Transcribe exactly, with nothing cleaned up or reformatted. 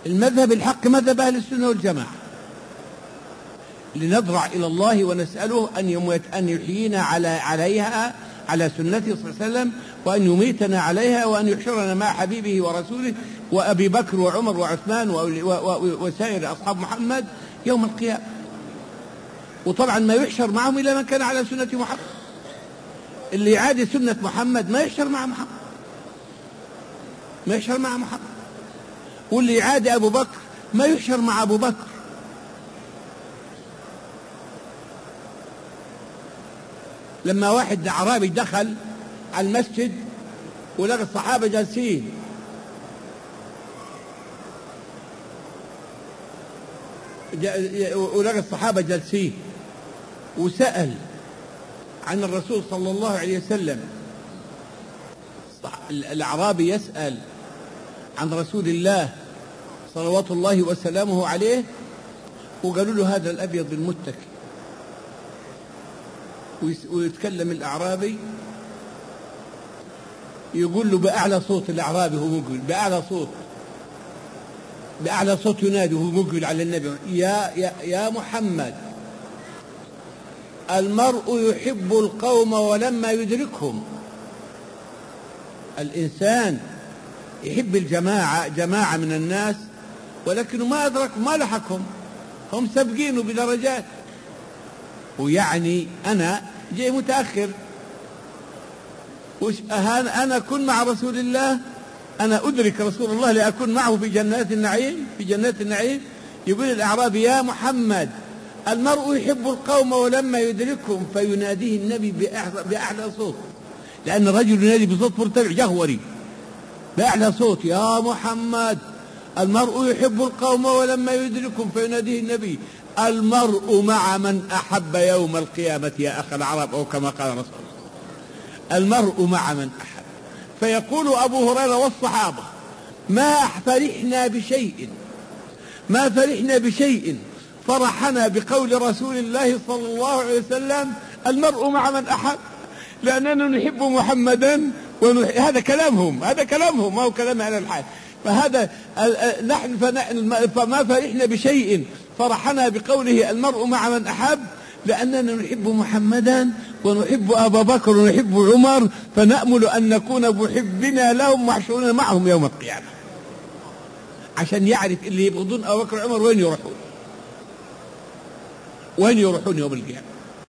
المذهب الحق مذهب أهل السنة والجماعة، لنضرع إلى الله ونسأله أن أن يحيينا على عليها على سنته صلى الله عليه وسلم، وأن يميتنا عليها، وأن يحشرنا مع حبيبه ورسوله وأبي بكر وعمر وعثمان وسائر أصحاب محمد يوم القيامة. وطبعا ما يحشر معهم إلا من كان على سنة محمد. اللي يعادي سنة محمد ما يحشر مع محمد، ما يحشر مع محمد. واللي يعادي أبو بكر ما يحشر مع أبو بكر. لما واحد أعرابي دخل على المسجد ولقى الصحابة جالسين، ولقى الصحابة جالسين وسأل عن الرسول صلى الله عليه وسلم، الأعرابي يسأل عن رسول الله صلوات الله وسلامه عليه، وقالوا له هذا الأبيض المتكي. ويتكلم الأعرابي يقول له بأعلى صوت، الأعرابي هو مقبل بأعلى صوت، بأعلى صوت ينادي وهو مقبل على النبي: يا, يا, يا محمد، المرء يحب القوم ولما يدركهم. الإنسان يحب الجماعة، جماعة من الناس، ولكنه ما أدركوا، ما لحقهم، هم سابقينه بدرجات. ويعني أنا جاي متأخر، أنا أكون مع رسول الله، أنا أدرك رسول الله لأكون معه في جنات النعيم، في جنات النعيم. يقول الأعرابي: يا محمد، المرء يحب القوم ولما يدركهم. فيناديه النبي بأعلى صوت، لأن الرجل ينادي بصوت مرتفع جهوري بأعلى صوت: يا محمد، المرء يحب القوم ولما يدركهم. فيناديه النبي: المرء مع من أحب يوم القيامة يا أخ العرب، أو كما قال رسول الله، المرء مع من أحب. فيقول أبو هريرة والصحابة: ما فرحنا بشيء ما فرحنا بشيء فرحنا بقول رسول الله صلى الله عليه وسلم: المرء مع من أحب، لأننا نحب محمدا ونح... هذا كلامهم، هذا كلامهم، ما هو كلام على الحال. فهذا نحن فما فرحنا بشيء فرحنا بقوله المرء مع من أحب، لأننا نحب محمدا ونحب أبا بكر ونحب عمر، فنأمل أن نكون محبنا لهم محشورين معهم يوم القيامة. عشان يعرف اللي يبغضون أبا بكر وعمر وين يروحون، وين يروحون يوم القيامة.